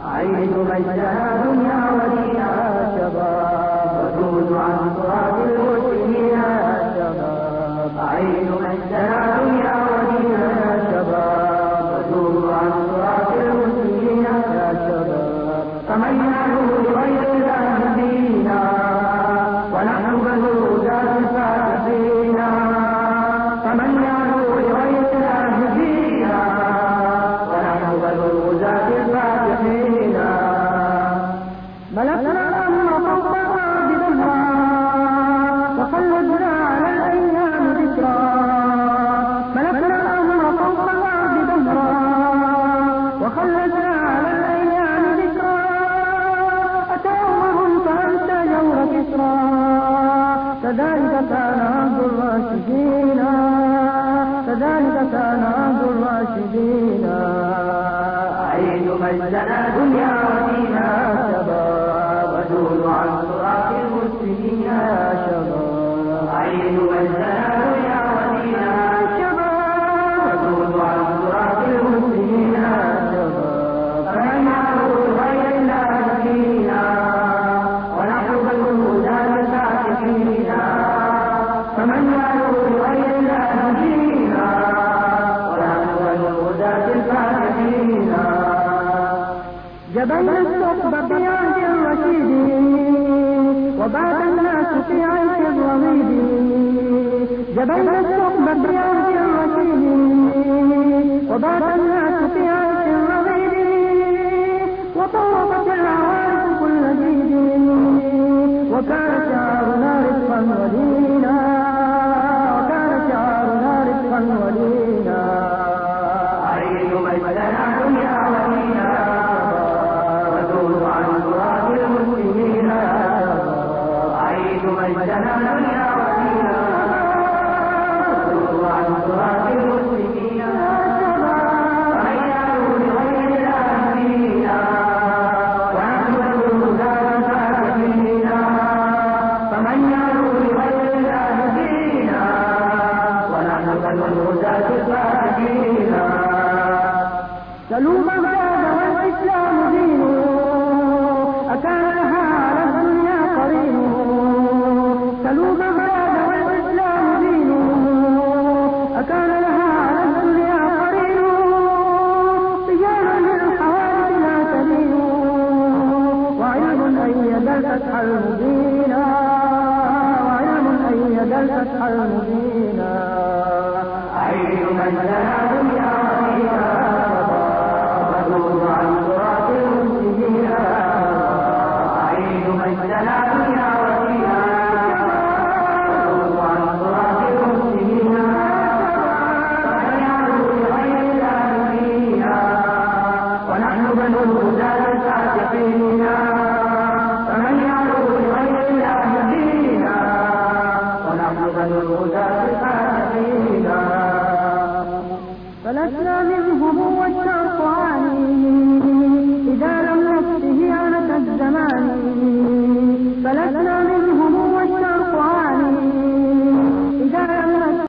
عين مجدها دنيا ودينها شباب وجود عن تراب المسلمين يا شباب. عين مجدها دنيا ودينها شباب وجود عن تراب المسلمين يا شباب. فمن يعلو لغير الله دينا ونحن بنو ذات الفاتحين. فمن يعلو لغير الله دينا ونحن بنو ذات الفاتحين. ملكنا الأمر فوق الأرض دهرا وخلدنا على الأيام ذكرا. ملكنا الأمر فوق الأرض دهرا وخلدنا على الأيام ذكرا. أتى عمر فأنت جور كسرى كذلك كان عبد الراشدين. كذلك كان عبد الراشدين. عين مجدنا دنيا ودينا شباب وجود عن تراث المسلمين يا شباب. عين مجدنا دنيا ودينا شباب وجود عن تراث المسلمين يا شباب. فمن يعلو غير الله دينا ونحن بنو ذات الفاتحين. فمن يعلو غير الله دينا ونحن بنو ذات الفاتحين. جبل الثقب بعهد الرشيد وبات الناس في عيش الرغيد. جبل الثقب بعهد الرشيد وبات الناس في عيش الرغيد. وطوقت العوارف كل جيد وكان شعرنا رزقا ودينا. وكان شعرنا رزقا ودينا. عين مجدنا دنيا ودينا وجود عن تراث المسلمين. عين مجدنا دنيا ودينا وجود عن تراث المسلمين. فمن يعلو لغير الله دينا ونحن بنو ذات الفاتحين. فمن يعلو لغير الله دينا ونحن بنو ذات الفاتحين. سلوا بغداد والإسلام دينه أكان لها على الدنيا قرين. سلوا بغداد والإسلام دينه أكان لها على الدنيا قرين. رجال للحوادث لا تلين وعلم أيد الفتح المبين. وعلم أيد الفتح المبين. عين مجدنا دنيا ودينا وجود عن تراث المسلمين. عين مجدنا دنيا ودينا وجود عن تراث المسلمين. فمن يعلو لغير الله دينا ونحن بنو ذات الفاتحين. فمن يعلو لغير الله دينا ونحن بنو ذات الفاتحين. فلسنا منهم والشرط عاني إذا لم نفته عنك الزمان. فلسنا